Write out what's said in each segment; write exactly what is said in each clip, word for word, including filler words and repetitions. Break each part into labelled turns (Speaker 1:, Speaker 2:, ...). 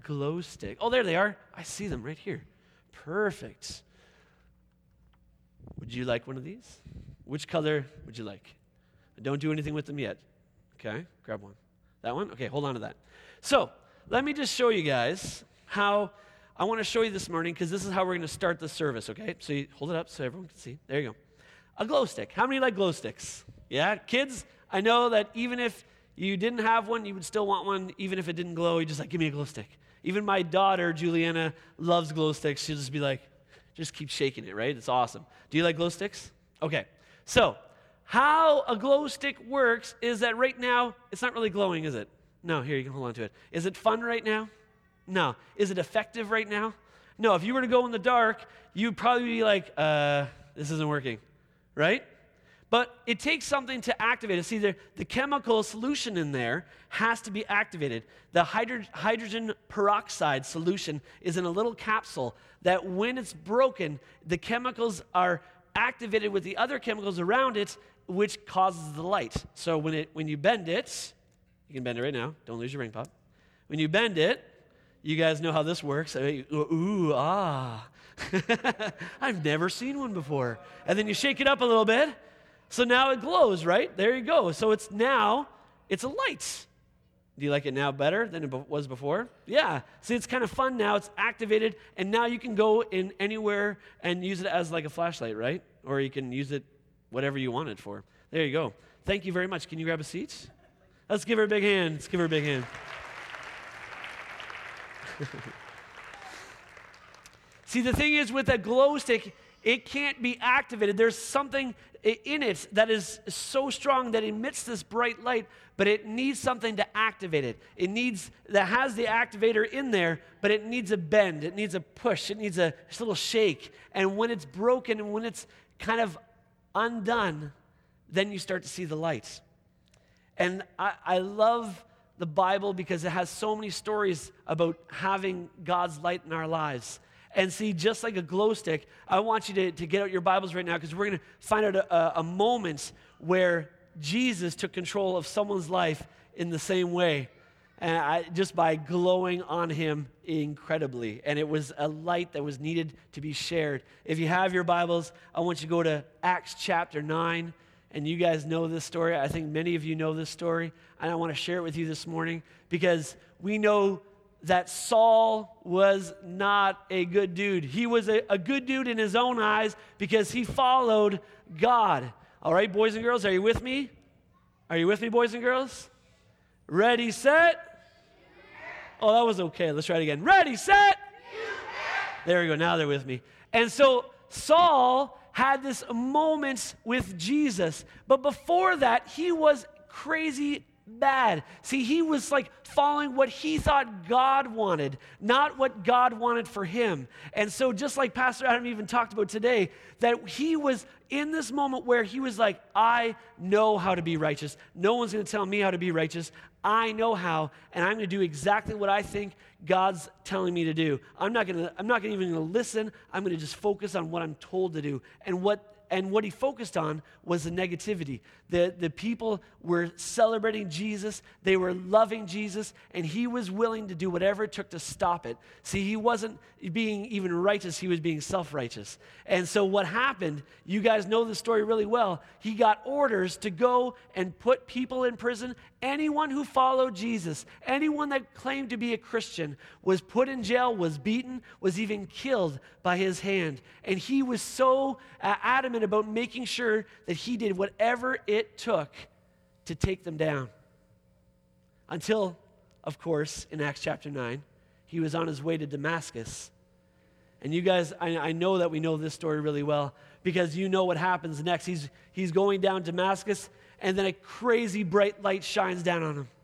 Speaker 1: glow stick. Oh, there they are. I see them right here. Perfect. Would you like one of these? Which color would you like? Don't do anything with them yet. Okay, grab one. That one? Okay, hold on to that. So, let me just show you guys how, I want to show you this morning because this is how we're going to start the service, okay? So you hold it up so everyone can see. There you go. A glow stick. How many like glow sticks? Yeah, kids, I know that even if you didn't have one, you would still want one, even if it didn't glow. You just like, give me a glow stick. Even my daughter, Juliana, loves glow sticks. She'll just be like, just keep shaking it, right? It's awesome. Do you like glow sticks? Okay. So, how a glow stick works is that right now, it's not really glowing, is it? No, here, you can hold on to it. Is it fun right now? No. Is it effective right now? No. If you were to go in the dark, you'd probably be like, uh, this isn't working, right? But it takes something to activate it. See, the, the chemical solution in there has to be activated. The hydro, hydrogen peroxide solution is in a little capsule that when it's broken, the chemicals are activated with the other chemicals around it, which causes the light. So when it when you bend it, you can bend it right now. Don't lose your ring pop. When you bend it, you guys know how this works. Ooh, ah. I've never seen one before. And then you shake it up a little bit. So now it glows, right? There you go. So it's now, it's a light. Do you like it now better than it was before? Yeah. See, it's kind of fun now. It's activated. And now you can go in anywhere and use it as like a flashlight, right? Or you can use it whatever you want it for. There you go. Thank you very much. Can you grab a seat? Let's give her a big hand. Let's give her a big hand. See, the thing is with a glow stick, it can't be activated. There's something in it that is so strong that emits this bright light, but it needs something to activate it. It needs, that has the activator in there, but it needs a bend. It needs a push. It needs a just a little shake. And when it's broken and when it's kind of undone, then you start to see the light. And I, I love the Bible because it has so many stories about having God's light in our lives. And see, just like a glow stick, I want you to, to get out your Bibles right now because we're going to find out a, a moment where Jesus took control of someone's life in the same way, and I, just by glowing on him incredibly. And it was a light that was needed to be shared. If you have your Bibles, I want you to go to Acts chapter nine. And you guys know this story. I think many of you know this story. And I want to share it with you this morning because we know that Saul was not a good dude. He was a, a good dude in his own eyes because he followed God. All right, boys and girls, are you with me? Are you with me, boys and girls? Ready, set? Oh, that was okay. Let's try it again. Ready, set? There we go. Now they're with me. And so Saul had this moment with Jesus. But before that, he was crazy bad. See, he was like following what he thought God wanted, not what God wanted for him. And so just like Pastor Adam even talked about today, that he was in this moment where he was like, I know how to be righteous. No one's going to tell me how to be righteous. I know how, and I'm going to do exactly what I think God's telling me to do. I'm not going to I'm not gonna even going to listen. I'm going to just focus on what I'm told to do. And what And what he focused on was the negativity. The, the people were celebrating Jesus. They were loving Jesus. And he was willing to do whatever it took to stop it. See, he wasn't being even righteous. He was being self-righteous. And so what happened, you guys know the story really well. He got orders to go and put people in prison. Anyone who followed Jesus, anyone that claimed to be a Christian was put in jail, was beaten, was even killed by his hand. And he was so uh, adamant about making sure that he did whatever it took to take them down. Until, of course, in Acts chapter nine, he was on his way to Damascus. And you guys, I, I know that we know this story really well because you know what happens next. He's, he's going down Damascus, and then a crazy bright light shines down on him.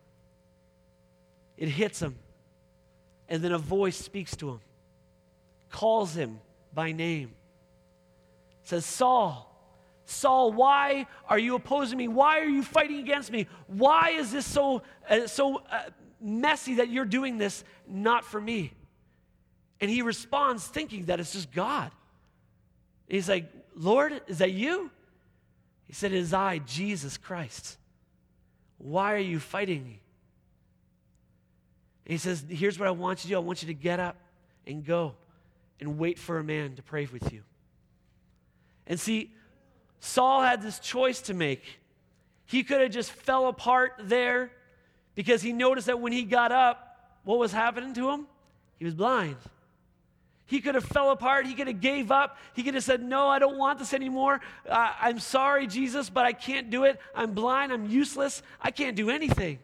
Speaker 1: It hits him. And then a voice speaks to him, calls him by name. Says, Saul, Saul, why are you opposing me? Why are you fighting against me? Why is this so, uh, so uh, messy that you're doing this not for me? And he responds thinking that it's just God. He's like, Lord, is that you? He said, it is I, Jesus Christ. Why are you fighting me? And he says, here's what I want you to do. I want you to get up and go and wait for a man to pray with you. And see, Saul had this choice to make. He could have just fell apart there because he noticed that when he got up, what was happening to him? He was blind. He could have fell apart. He could have gave up. He could have said, no, I don't want this anymore. Uh, I'm sorry, Jesus, but I can't do it. I'm blind. I'm useless. I can't do anything.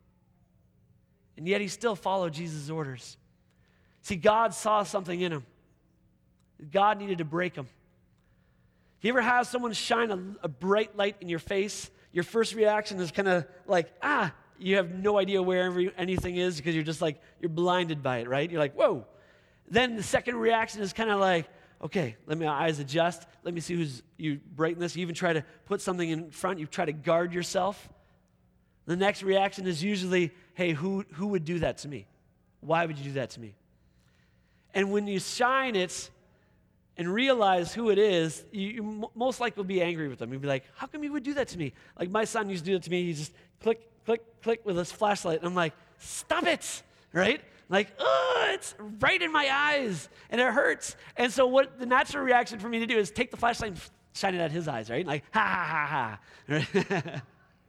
Speaker 1: And yet he still followed Jesus' orders. See, God saw something in him. God needed to break him. You ever have someone shine a, a bright light in your face? Your first reaction is kind of like, ah, you have no idea where every, anything is because you're just like, you're blinded by it, right? You're like, whoa. Then the second reaction is kind of like, okay, let my eyes adjust. Let me see who's, you brighten this. You even try to put something in front. You try to guard yourself. The next reaction is usually, hey, who, who would do that to me? Why would you do that to me? And when you shine it and realize who it is, you, you most likely will be angry with them. You'll be like, how come you would do that to me? Like my son used to do it to me. He just click, click, click with his flashlight. And I'm like, stop it, right? Like, oh, it's right in my eyes, and it hurts. And so what the natural reaction for me to do is take the flashlight and shine it at his eyes, right? Like, ha, ha, ha, ha. Right?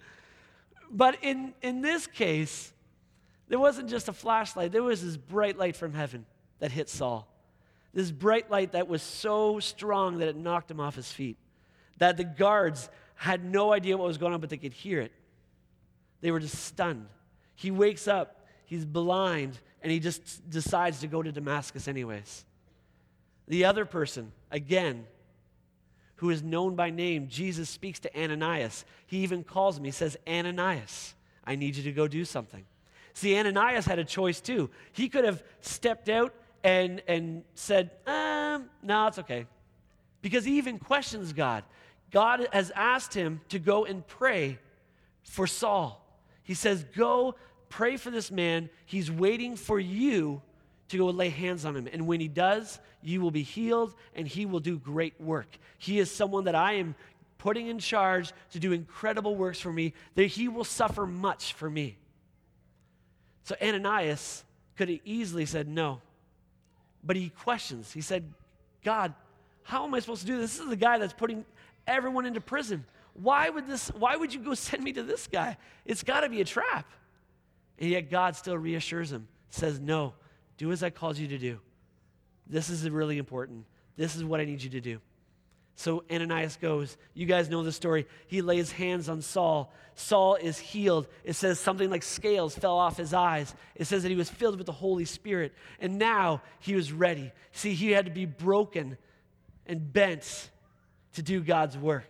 Speaker 1: But in, in this case, there wasn't just a flashlight. There was this bright light from heaven that hit Saul. This bright light that was so strong that it knocked him off his feet, that the guards had no idea what was going on, but they could hear it. They were just stunned. He wakes up, he's blind, and he just decides to go to Damascus anyways. The other person, again, who is known by name, Jesus speaks to Ananias. He even calls him. He says, Ananias, I need you to go do something. See, Ananias had a choice too. He could have stepped out and, and said, um, no, it's okay. Because he even questions God. God has asked him to go and pray for Saul. He says, go pray for this man. He's waiting for you to go lay hands on him. And when he does, you will be healed and he will do great work. He is someone that I am putting in charge to do incredible works for me, that he will suffer much for me. So Ananias could have easily said no. But he questions. He said, God, how am I supposed to do this? This is the guy that's putting everyone into prison. Why would this, why would you go send me to this guy? It's got to be a trap. And yet God still reassures him, says, no, do as I called you to do. This is really important. This is what I need you to do. So Ananias goes. You guys know the story. He lays hands on Saul. Saul is healed. It says something like scales fell off his eyes. It says that he was filled with the Holy Spirit. And now he was ready. See, he had to be broken and bent to do God's work.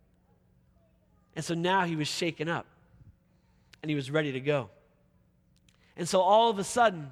Speaker 1: And so now he was shaken up. And he was ready to go. And so all of a sudden,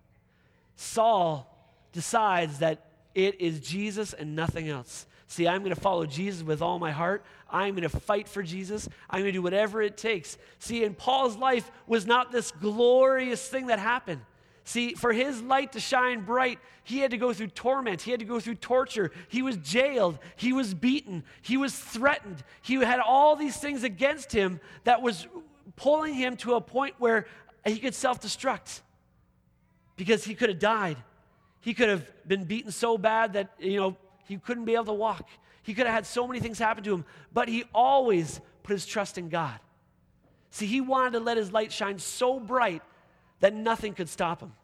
Speaker 1: Saul decides that it is Jesus and nothing else. See, I'm going to follow Jesus with all my heart. I'm going to fight for Jesus. I'm going to do whatever it takes. See, in Paul's life was not this glorious thing that happened. See, for his light to shine bright, he had to go through torment. He had to go through torture. He was jailed. He was beaten. He was threatened. He had all these things against him that was pulling him to a point where he could self-destruct because he could have died. He could have been beaten so bad that, you know, he couldn't be able to walk. He could have had so many things happen to him, but he always put his trust in God. See, he wanted to let his light shine so bright that nothing could stop him.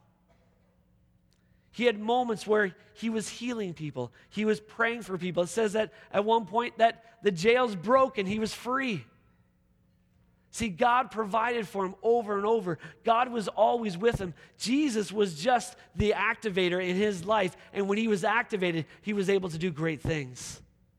Speaker 1: He had moments where he was healing people. He was praying for people. It says that at one point that the jails broke and he was free. See, God provided for him over and over. God was always with him. Jesus was just the activator in his life, and when he was activated, he was able to do great things.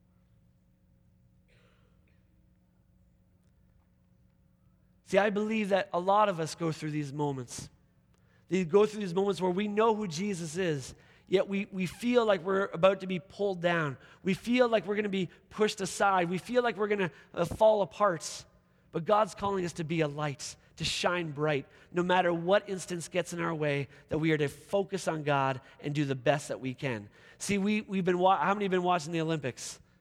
Speaker 1: See, I believe that a lot of us go through these moments. They go through these moments where we know who Jesus is, yet we, we feel like we're about to be pulled down. We feel like we're going to be pushed aside. We feel like we're going to uh, fall apart. But God's calling us to be a light, to shine bright, no matter what instance gets in our way, that we are to focus on God and do the best that we can. See, we, we've been, wa- how many have been watching the Olympics?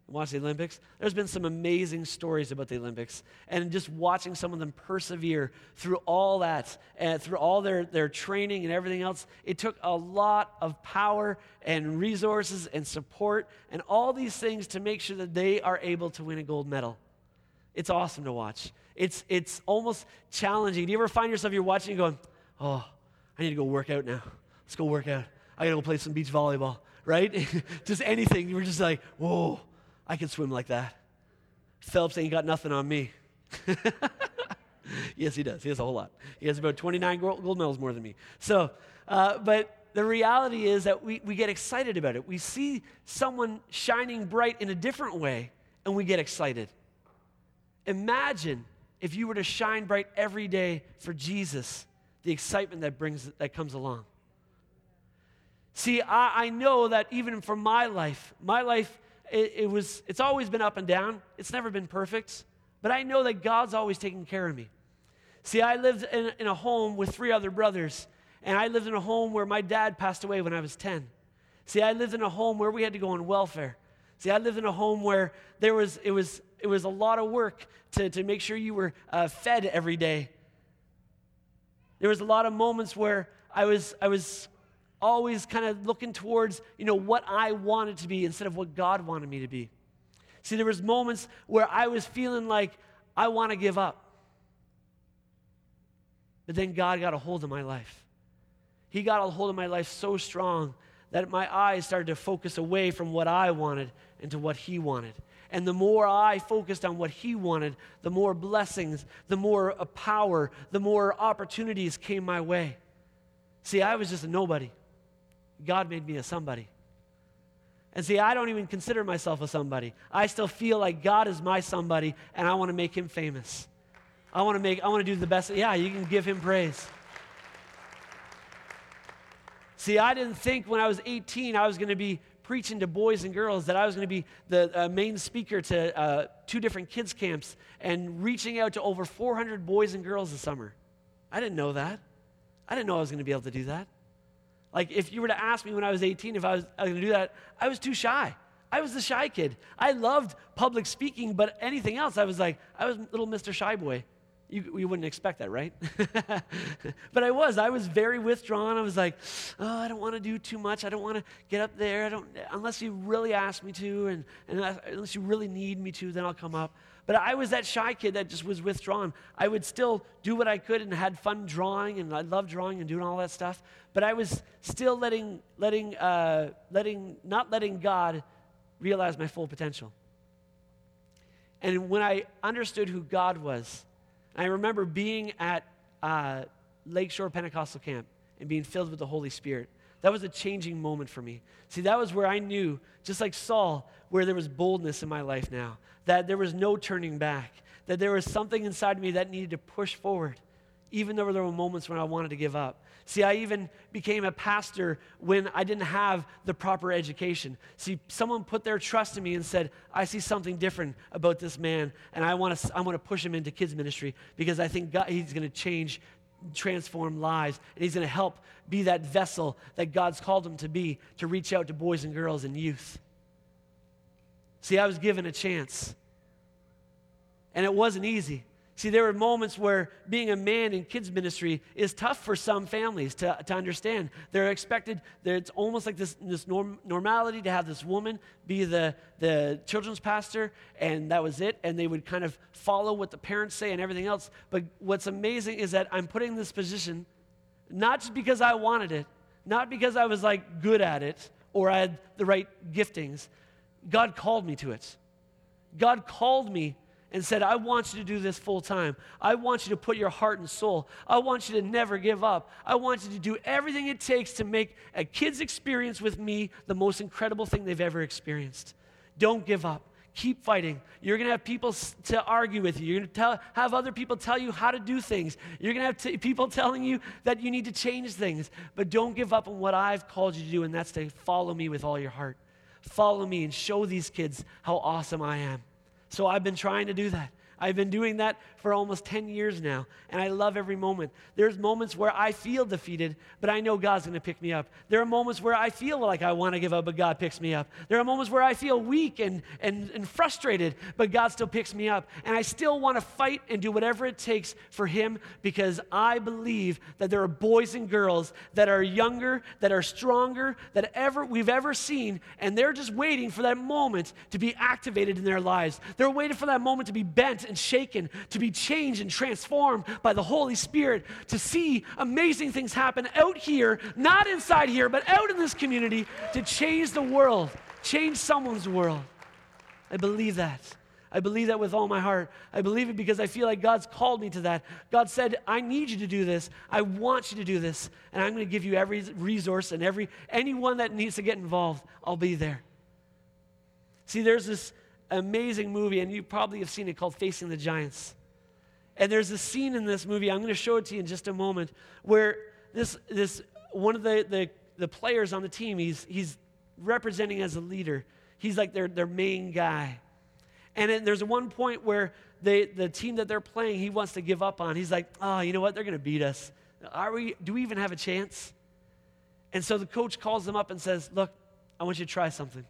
Speaker 1: watch the Olympics. There's been some amazing stories about the Olympics, and just watching some of them persevere through all that, and through all their, their training and everything else. It took a lot of power and resources and support and all these things to make sure that they are able to win a gold medal. It's awesome to watch. It's, it's almost challenging. Do you ever find yourself, you're watching and going, oh, I need to go work out now. Let's go work out. I gotta go play some beach volleyball, right? Just anything. You were just like, whoa, I can swim like that. Phelps ain't got nothing on me. Yes, he does. He has a whole lot. He has about twenty-nine gold medals more than me. So, uh, but the reality is that we, we get excited about it. We see someone shining bright in a different way, and we get excited. Imagine if you were to shine bright every day for Jesus, the excitement that brings that comes along. See, I, I know that even for my life, my life, it, it was, it's always been up and down. It's never been perfect. But I know that God's always taken care of me. See, I lived in, in a home with three other brothers, and I lived in a home where my dad passed away when I was ten. See, I lived in a home where we had to go on welfare. See, I lived in a home where there was, it was, it was a lot of work to, to make sure you were uh, fed every day. There was a lot of moments where I was, I was always kind of looking towards, you know, what I wanted to be instead of what God wanted me to be. See, there was moments where I was feeling like I want to give up. But then God got a hold of my life. He got a hold of my life so strong that my eyes started to focus away from what I wanted into what He wanted. And the more I focused on what He wanted, the more blessings, the more power, the more opportunities came my way. See, I was just a nobody. God made me a somebody. And see, I don't even consider myself a somebody. I still feel like God is my somebody, and I want to make Him famous. I want to make, I want to do the best. Yeah, you can give Him praise. See, I didn't think when I was eighteen I was going to be preaching to boys and girls, that I was going to be the uh, main speaker to uh, two different kids camps and reaching out to over four hundred boys and girls this summer. I didn't know that. I didn't know I was going to be able to do that. Like, if you were to ask me when I was eighteen if I was, I was going to do that, I was too shy. I was the shy kid. I loved public speaking, but anything else, I was like, I was little Mister Shy Boy. You, you wouldn't expect that, right? But I was. I was very withdrawn. I was like, oh, I don't want to do too much. I don't want to get up there. I don't, unless you really ask me to, and, and unless you really need me to, then I'll come up. But I was that shy kid that just was withdrawn. I would still do what I could and had fun drawing, and I loved drawing and doing all that stuff. But I was still letting, letting, uh, letting, not letting God realize my full potential. And when I understood who God was, I remember being at uh, Lakeshore Pentecostal Camp and being filled with the Holy Spirit. That was a changing moment for me. See, that was where I knew, just like Saul, where there was boldness in my life now, that there was no turning back, that there was something inside me that needed to push forward, even though there were moments when I wanted to give up. See, I even became a pastor when I didn't have the proper education. See, someone put their trust in me and said, I see something different about this man, and I want to I want to push him into kids ministry because I think God, he's going to change, transform lives, and he's going to help be that vessel that God's called him to be, to reach out to boys and girls and youth. See, I was given a chance, and it wasn't easy. See, there were moments where being a man in kids ministry is tough for some families to, to understand. They're expected, they're, it's almost like this, this norm, normality to have this woman be the, the children's pastor, and that was it, and they would kind of follow what the parents say and everything else. But what's amazing is that I'm put in this position not just because I wanted it, not because I was like good at it or I had the right giftings. God called me to it. God called me and said, I want you to do this full time. I want you to put your heart and soul. I want you to never give up. I want you to do everything it takes to make a kid's experience with me the most incredible thing they've ever experienced. Don't give up. Keep fighting. You're going to have people to argue with you. You're going to tell, have other people tell you how to do things. You're going to have t- people telling you that you need to change things. But don't give up on what I've called you to do, and that's to follow me with all your heart. Follow me and show these kids how awesome I am. So I've been trying to do that. I've been doing that for almost ten years now, and I love every moment. There's moments where I feel defeated, but I know God's going to pick me up. There are moments where I feel like I want to give up, but God picks me up. There are moments where I feel weak and, and, and frustrated, but God still picks me up. And I still want to fight and do whatever it takes for Him, because I believe that there are boys and girls that are younger, that are stronger, that ever we've ever seen, and they're just waiting for that moment to be activated in their lives. They're waiting for that moment to be bent and shaken, to be changed and transformed by the Holy Spirit, to see amazing things happen out here, not inside here, but out in this community, to change the world, change someone's world. I believe that. I believe that with all my heart. I believe it because I feel like God's called me to that. God said, I need you to do this. I want you to do this. And I'm going to give you every resource and every anyone that needs to get involved, I'll be there. See, there's this amazing movie, and you probably have seen it, called Facing the Giants. And there's a scene in this movie, I'm going to show it to you in just a moment, where this this one of the, the, the players on the team, he's he's representing as a leader. He's like their, their main guy. And then there's one point where they, the team that they're playing, he wants to give up on. He's like, oh, you know what? They're going to beat us. Are we? Do we even have a chance? And so the coach calls them up and says, look, I want you to try something.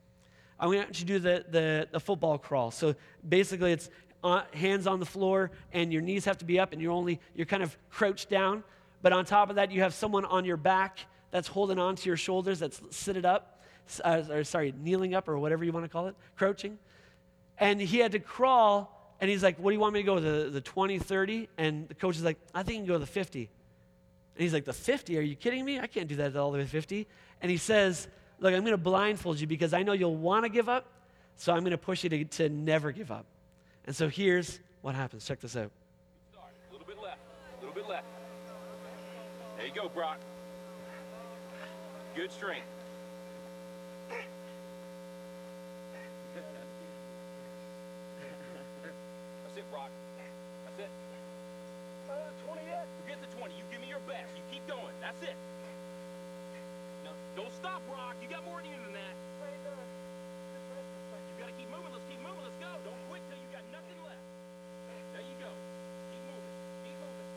Speaker 1: I want you to do the, the, the football crawl. So basically it's uh, hands on the floor, and your knees have to be up, and you're only, you're kind of crouched down. But on top of that, you have someone on your back that's holding on to your shoulders, that's sitting up, uh, or sorry, kneeling up, or whatever you want to call it, crouching. And he had to crawl, and he's like, what do you want me to go, the, the twenty, thirty? And the coach is like, I think you can go to the fifty. And he's like, the fifty? Are you kidding me? I can't do that all the way to fifty. And he says, look, I'm going to blindfold you because I know you'll want to give up, so I'm going to push you to, to never give up. And so here's what happens. Check this out.
Speaker 2: Start. A little bit left. A little bit left. There you go, Brock. Good strength. That's it, Brock. That's it. Uh, twenty yet? Forget the twenty. You give me your best. You keep going. That's it. No, don't stop, Brock. You got more in you than that. You got to keep moving. Let's keep moving. Let's go. Don't quit till you got nothing left. There you go. Keep moving. Keep moving.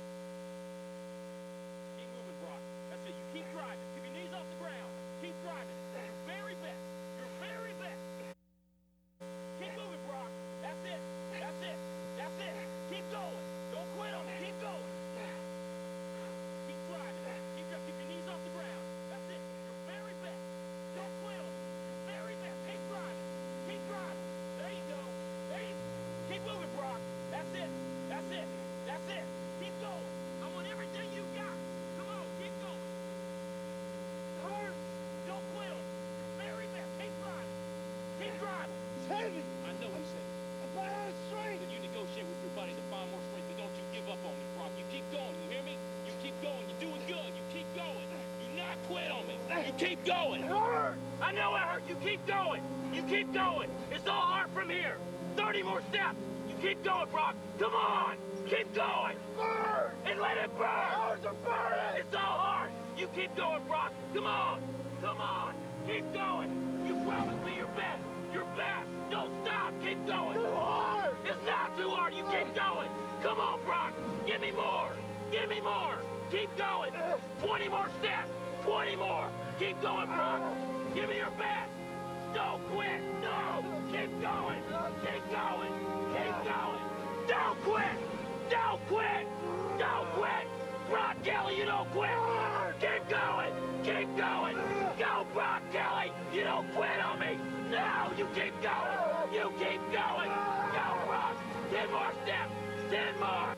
Speaker 2: Keep moving, Brock. That's it. You keep driving. Keep your knees off the ground. Keep driving. Your very best. Your very best. Keep moving, Brock. That's it. That's it. That's it. Keep going. Don't quit on me. Keep going. Keep driving. Keep, keep your knees off the ground. That's it. Your very best. Don't quit on me. Your very best. Keep driving. Keep driving. There you go. There you Keep moving, Brock. That's it. That's it. That's it. Keep going. I want everything you got. Come on. Keep going. Hurt. Don't quit on me. Your very best. Keep driving. Keep driving.
Speaker 3: It's heavy.
Speaker 2: I know it's heavy.
Speaker 3: I'm out of strength.
Speaker 2: Then you negotiate with your body to find more strength, but don't you give up on me, Brock. You keep going, you hear me? You keep going. You're doing good. You keep going. You not quit on me. You keep going.
Speaker 3: It hurt.
Speaker 2: I know it hurt. You keep going. You keep going. It's all hard from here. thirty more steps. You keep going, Brock. Come on. Keep going.
Speaker 3: Burn.
Speaker 2: And let it burn.
Speaker 3: Ours are burning.
Speaker 2: It's all hard. You keep going, Brock. Come on. Come on. Keep going. You promised me your best. Your best. Don't stop. Keep going.
Speaker 3: Too hard.
Speaker 2: It's not too hard. You keep going. Come on, Brock. Give me more. Give me more. Keep going. twenty more steps. twenty more. Keep going, Brock. Give me your best. Don't quit. No. Keep going. Keep going. Keep going. Don't quit. Don't quit. Don't quit. Brock Kelly, you don't quit. Keep going. Keep going. Go, Brock Kelly. You don't quit on me. No, you keep going. You keep going. Go, Brock. Ten more steps. Ten more.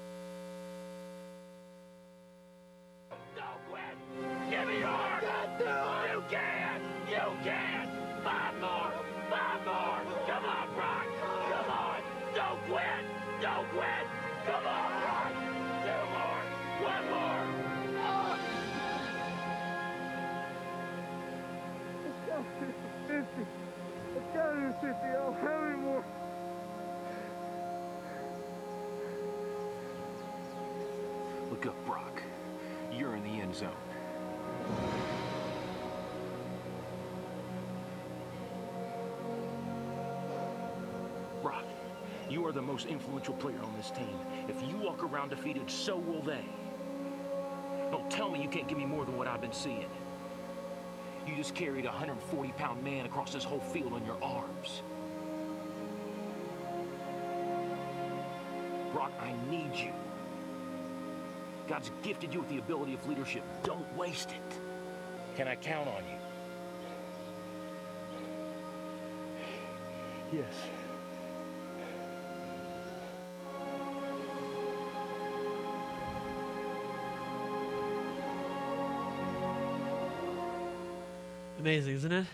Speaker 2: Don't quit. Give me yours. You can. You can. Five more. Five more. Come on, Brock. Come on. Don't quit. Don't quit. Come on, Brock. Two more. One more.
Speaker 3: fifty. It's gotta be fifty. I'll have any more.
Speaker 2: Look up, Brock. You're in the end zone. Brock, You are the most influential player on this team. If you walk around defeated, so will they. Don't tell me you can't give me more than what I've been seeing. You just carried a one hundred forty pound man across this whole field on your arms. Brock, I need you. God's gifted you with the ability of leadership. Don't waste it. Can I count on you?
Speaker 3: Yes.
Speaker 1: Amazing, isn't it?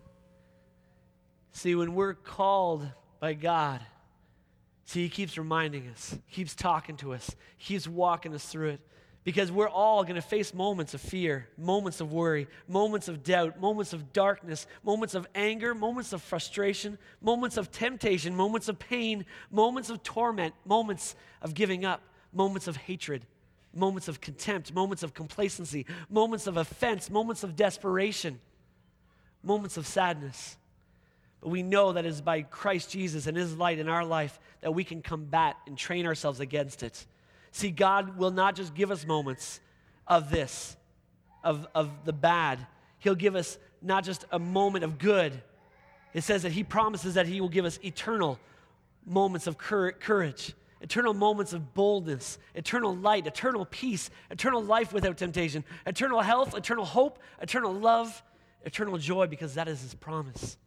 Speaker 1: See, when we're called by God, see, he keeps reminding us, keeps talking to us, keeps walking us through it. Because we're all going to face moments of fear, moments of worry, moments of doubt, moments of darkness, moments of anger, moments of frustration, moments of temptation, moments of pain, moments of torment, moments of giving up, moments of hatred, moments of contempt, moments of complacency, moments of offense, moments of desperation, moments of sadness. But we know that it is by Christ Jesus and his light in our life that we can combat and train ourselves against it. See, God will not just give us moments of this, of, of the bad. He'll give us not just a moment of good. It says that he promises that he will give us eternal moments of cour- courage, eternal moments of boldness, eternal light, eternal peace, eternal life without temptation, eternal health, eternal hope, eternal love, eternal joy, because that is his promise.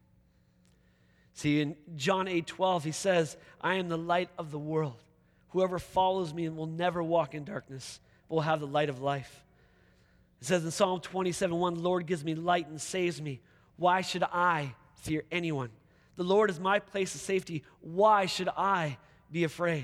Speaker 1: See, in John eight twelve, he says, I am the light of the world. Whoever follows me will never walk in darkness, but will have the light of life. It says in Psalm twenty-seven one, the Lord gives me light and saves me. Why should I fear anyone? The Lord is my place of safety. Why should I be afraid?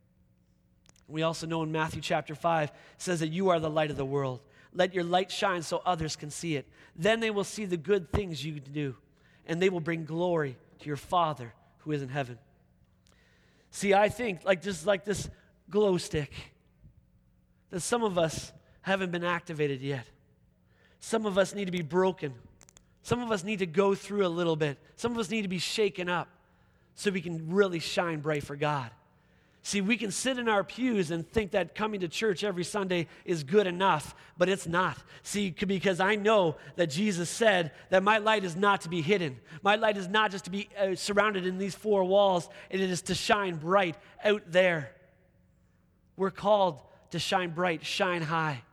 Speaker 1: We also know in Matthew chapter five, it says that you are the light of the world. Let your light shine so others can see it. Then they will see the good things you do, and they will bring glory to your Father who is in heaven. See, I think, like just like this glow stick, that some of us haven't been activated yet. Some of us need to be broken. Some of us need to go through a little bit. Some of us need to be shaken up so we can really shine bright for God. See, we can sit in our pews and think that coming to church every Sunday is good enough, but it's not. See, because I know that Jesus said that my light is not to be hidden. My light is not just to be uh, surrounded in these four walls. It is to shine bright out there. We're called to shine bright, shine high.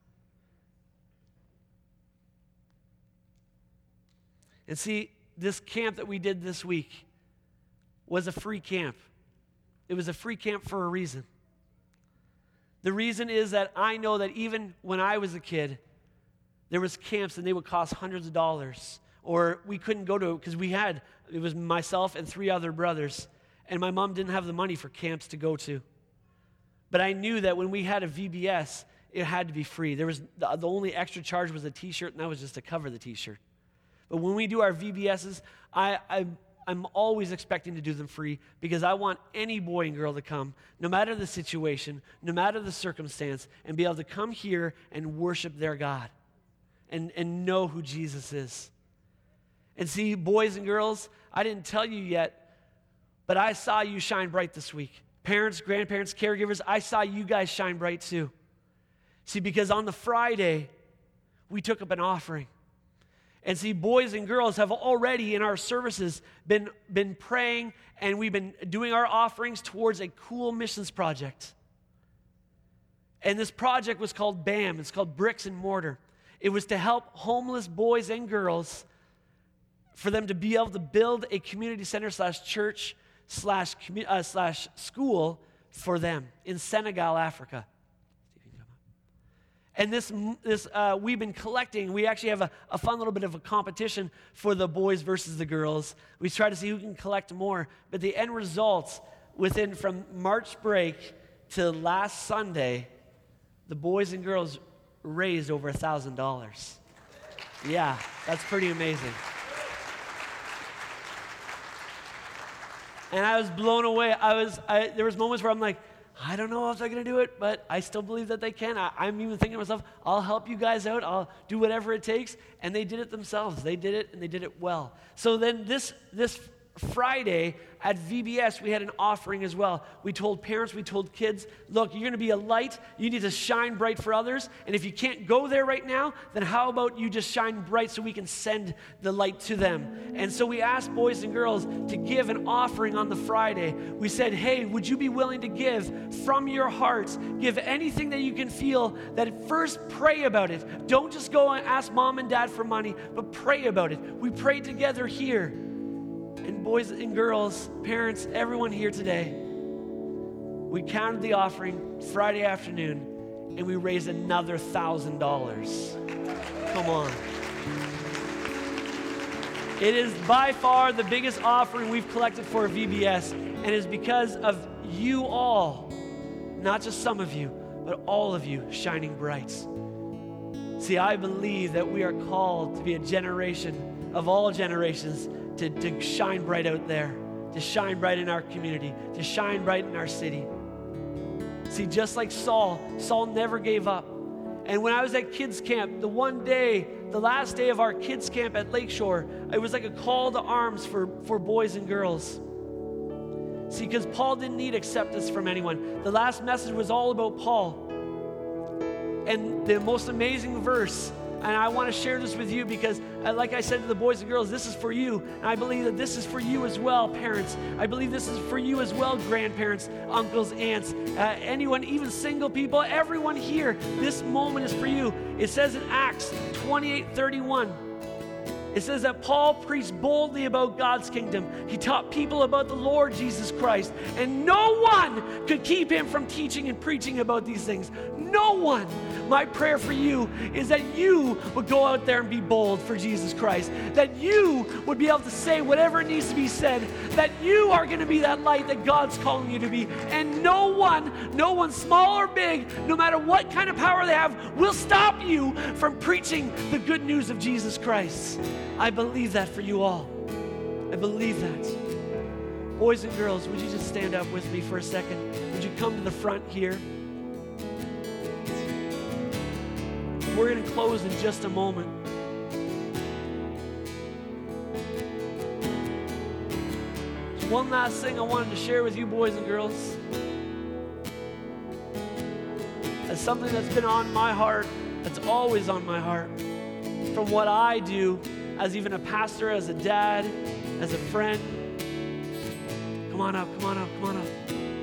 Speaker 1: And see, this camp that we did this week was a free camp. It was a free camp for a reason. The reason is that I know that even when I was a kid, there was camps and they would cost hundreds of dollars. Or we couldn't go to it because we had, it was myself and three other brothers. And my mom didn't have the money for camps to go to. But I knew that when we had a V B S, it had to be free. There was the, the only extra charge was a t-shirt, and that was just to cover the t-shirt. But when we do our V B Ss, I, I I'm always expecting to do them free because I want any boy and girl to come, no matter the situation, no matter the circumstance, and be able to come here and worship their God and, and know who Jesus is. And see, boys and girls, I didn't tell you yet, but I saw you shine bright this week. Parents, grandparents, caregivers, I saw you guys shine bright too. See, because on the Friday, we took up an offering. And see, boys and girls have already in our services been, been praying, and we've been doing our offerings towards a cool missions project. And this project was called BAM. It's called Bricks and Mortar. It was to help homeless boys and girls for them to be able to build a community center slash church slash, commu- uh, slash school for them in Senegal, Africa. And this, this uh, we've been collecting. We actually have a, a fun little bit of a competition for the boys versus the girls. We try to see who can collect more. But the end results, within from March break to last Sunday, the boys and girls raised over one thousand dollars. Yeah, that's pretty amazing. And I was blown away. I was, I, there was moments where I'm like, I don't know if they're going to do it, but I still believe that they can. I, I'm even thinking to myself, I'll help you guys out. I'll do whatever it takes. And they did it themselves. They did it, and they did it well. So then this, this Friday at V B S, we had an offering as well. We told parents, we told kids, look, you're going to be a light. You need to shine bright for others. And if you can't go there right now, then how about you just shine bright so we can send the light to them? And so we asked boys and girls to give an offering on the Friday. We said, hey, would you be willing to give from your hearts? Give anything that you can feel. That first pray about it. Don't just go and ask mom and dad for money, but pray about it. We prayed together here. And boys and girls, parents, everyone here today, we counted the offering Friday afternoon, and we raised another one thousand dollars. Come on. It is by far the biggest offering we've collected for V B S, and it is because of you all, not just some of you, but all of you shining bright. See, I believe that we are called to be a generation of all generations To, to shine bright out there, to shine bright in our community, to shine bright in our city. See, just like Saul, Saul never gave up. And when I was at kids camp, the one day, the last day of our kids camp at Lakeshore, it was like a call to arms for, for boys and girls. See, because Paul didn't need acceptance from anyone. The last message was all about Paul. And the most amazing verse, and I want to share this with you because, uh, like I said to the boys and girls, this is for you. And I believe that this is for you as well, parents. I believe this is for you as well, grandparents, uncles, aunts, uh, anyone, even single people, everyone here. This moment is for you. It says in Acts twenty-eight thirty-one, it says that Paul preached boldly about God's kingdom. He taught people about the Lord Jesus Christ, and no one could keep him from teaching and preaching about these things. No one. My prayer for you is that you would go out there and be bold for Jesus Christ, that you would be able to say whatever needs to be said, that you are going to be that light that God's calling you to be, and no one, no one small or big, no matter what kind of power they have, will stop you from preaching the good news of Jesus Christ. I believe that for you all. I believe that. Boys and girls, would you just stand up with me for a second? Would you come to the front here? We're going to close in just a moment. There's one last thing I wanted to share with you, boys and girls. It's something that's been on my heart, that's always on my heart. From what I do as even a pastor, as a dad, as a friend. Come on up, come on up, come on up.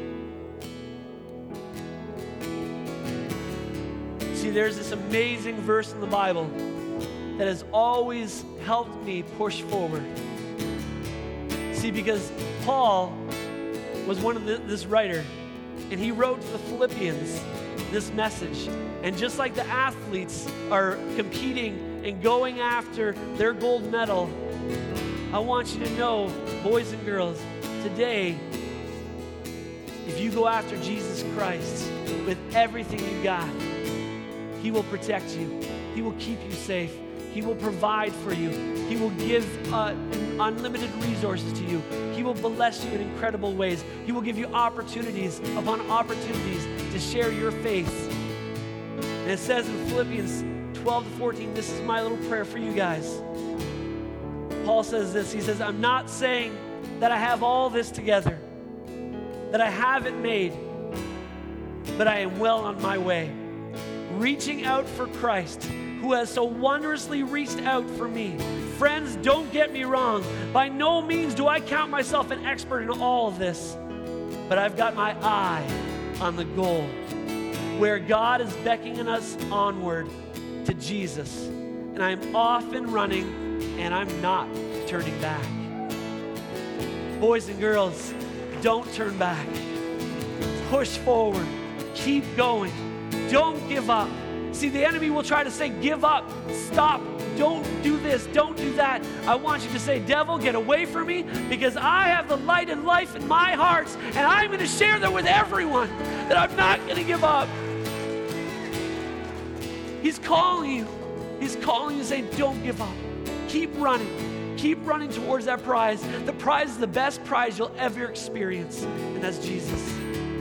Speaker 1: See, there's this amazing verse in the Bible that has always helped me push forward. See, because Paul was one of the, this writer, and he wrote to the Philippians this message. And just like the athletes are competing and going after their gold medal, I want you to know, boys and girls, today, if you go after Jesus Christ with everything you got, He will protect you. He will keep you safe. He will provide for you. He will give uh, unlimited resources to you. He will bless you in incredible ways. He will give you opportunities upon opportunities to share your faith. And it says in Philippians twelve to fourteen, this is my little prayer for you guys. Paul says this, he says, I'm not saying that I have all this together, that I have it made, but I am well on my way, reaching out for Christ, who has so wondrously reached out for me. Friends, don't get me wrong. By no means do I count myself an expert in all of this, but I've got my eye on the goal, where God is beckoning us onward to Jesus. And I'm off and running, and I'm not turning back. Boys and girls, don't turn back. Push forward. Keep going. Don't give up. See, the enemy will try to say, give up, stop, don't do this, don't do that. I want you to say, devil, get away from me, because I have the light and life in my heart, and I'm going to share that with everyone, that I'm not going to give up. He's calling you. He's calling you to say, don't give up. Keep running. Keep running towards that prize. The prize is the best prize you'll ever experience, and that's Jesus.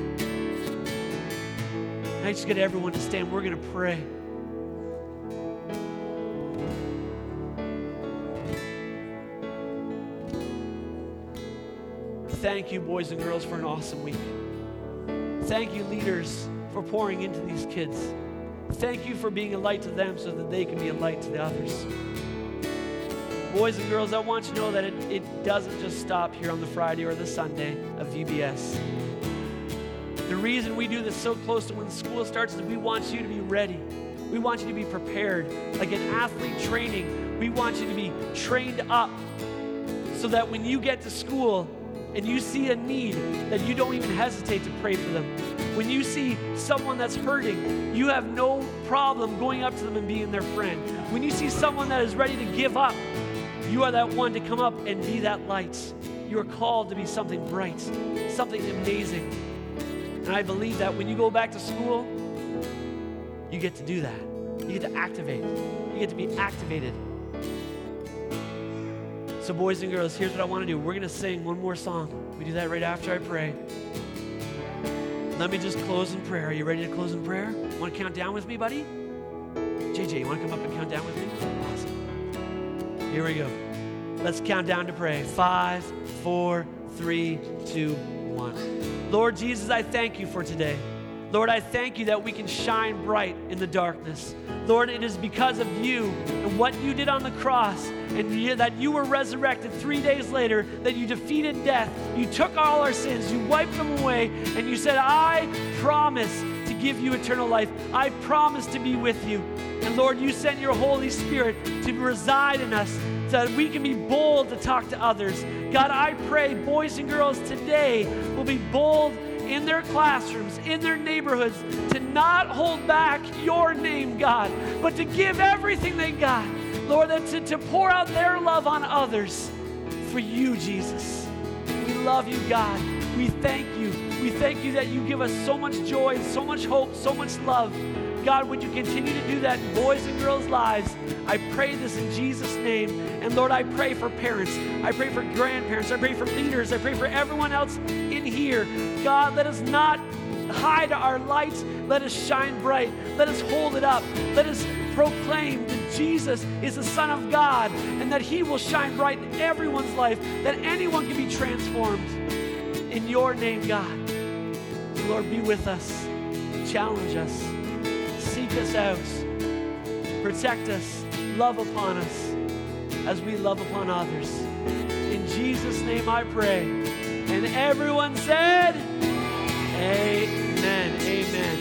Speaker 1: I just get everyone to stand. We're going to pray. thank you, boys and girls, for an awesome week. Thank you, leaders, for pouring into these kids. Thank you for being a light to them so that they can be a light to the others. Boys and girls, I want you to know that it, it doesn't just stop here on the Friday or the Sunday of V B S. The reason we do this so close to when school starts is we want you to be ready. We want you to be prepared. Like an athlete training, we want you to be trained up so that when you get to school and you see a need, that you don't even hesitate to pray for them. When you see someone that's hurting, you have no problem going up to them and being their friend. When you see someone that is ready to give up, you are that one to come up and be that light. You are called to be something bright, something amazing. And I believe that when you go back to school, you get to do that. You get to activate. You get to be activated. So boys and girls, here's what I want to do. We're going to sing one more song. We do that right after I pray. Let me just close in prayer. Are you ready to close in prayer? Want to count down with me, buddy? J J, you want to come up and count down with me? Awesome. Here we go. Let's count down to pray. Five, four, three, two, one. Lord Jesus, I thank you for today. Lord, I thank you that we can shine bright in the darkness. Lord, it is because of you and what you did on the cross and you, that you were resurrected three days later, that you defeated death. You took all our sins, you wiped them away, and you said, I promise to give you eternal life. I promise to be with you. And Lord, you sent your Holy Spirit to reside in us so that we can be bold to talk to others. God, I pray boys and girls today will be bold in their classrooms, in their neighborhoods, to not hold back your name, God, but to give everything they got. Lord, that to, to pour out their love on others for you, Jesus. We love you, God. We thank you. We thank you that you give us so much joy, so much hope, so much love. God, would you continue to do that in boys and girls' lives? I pray this in Jesus' name. And Lord, I pray for parents. I pray for grandparents. I pray for leaders. I pray for everyone else in here. God, let us not hide our lights. Let us shine bright. Let us hold it up. Let us proclaim that Jesus is the Son of God and that he will shine bright in everyone's life, that anyone can be transformed. In your name, God. So Lord, be with us. Challenge us. Seek us out. Protect us. Love upon us as we love upon others. In Jesus' name I pray. And everyone said, amen, amen.